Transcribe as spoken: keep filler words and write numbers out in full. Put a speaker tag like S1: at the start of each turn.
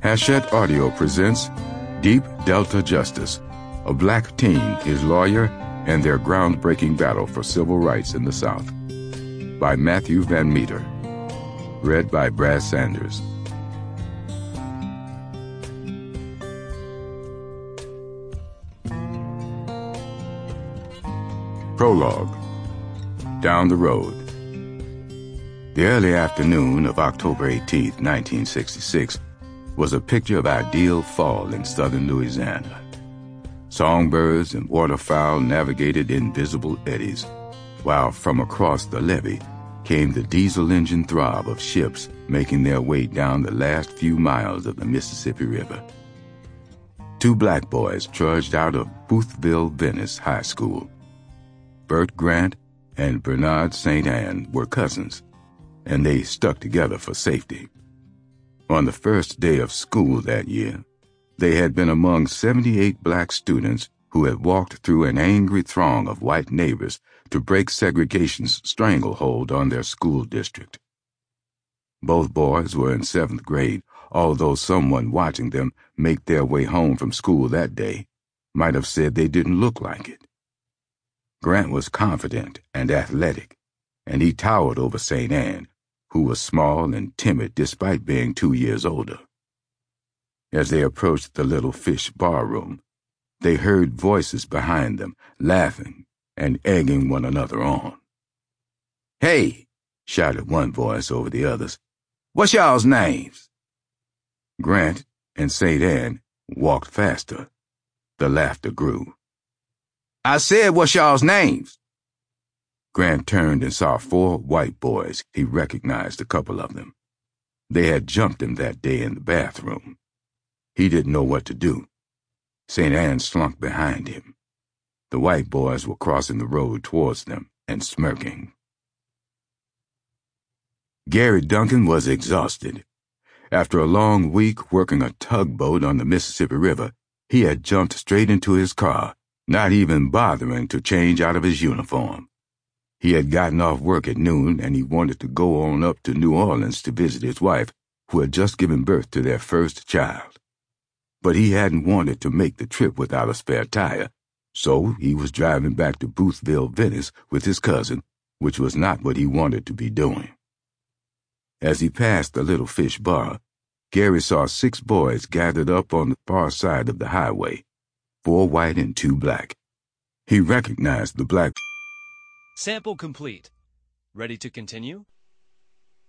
S1: Hachette Audio presents Deep Delta Justice, a black teen, his lawyer, and their groundbreaking battle for civil rights in the South. By Matthew Van Meter. Read by Brad Sanders. Prologue. Down the Road. The early afternoon of October eighteenth, nineteen sixty-six, was a picture of ideal fall in southern Louisiana. Songbirds and waterfowl navigated invisible eddies, while from across the levee came the diesel engine throb of ships making their way down the last few miles of the Mississippi River. Two black boys trudged out of Boothville Venice High School. Bert Grant and Bernard Saint Anne were cousins, and they stuck together for safety. On the first day of school that year, they had been among seventy-eight black students who had walked through an angry throng of white neighbors to break segregation's stranglehold on their school district. Both boys were in seventh grade, although someone watching them make their way home from school that day might have said they didn't look like it. Grant was confident and athletic, and he towered over Saint Anne, who was small and timid despite being two years older. As they approached the Little Fish bar room, they heard voices behind them, laughing and egging one another on. "Hey!" shouted one voice over the others. "What's y'all's names?" Grant and Saint Anne walked faster. The laughter grew. "I said, what's y'all's names?" Grant turned and saw four white boys. He recognized a couple of them. They had jumped him that day in the bathroom. He didn't know what to do. Saint Anne slunk behind him. The white boys were crossing the road towards them and smirking. Gary Duncan was exhausted. After a long week working a tugboat on the Mississippi River, he had jumped straight into his car, not even bothering to change out of his uniform. He had gotten off work at noon, and he wanted to go on up to New Orleans to visit his wife, who had just given birth to their first child. But he hadn't wanted to make the trip without a spare tire, so he was driving back to Boothville, Venice with his cousin, which was not what he wanted to be doing. As he passed the Little Fish bar, Gary saw six boys gathered up on the far side of the highway, four white and two black. He recognized the black.
S2: Sample complete. Ready to continue?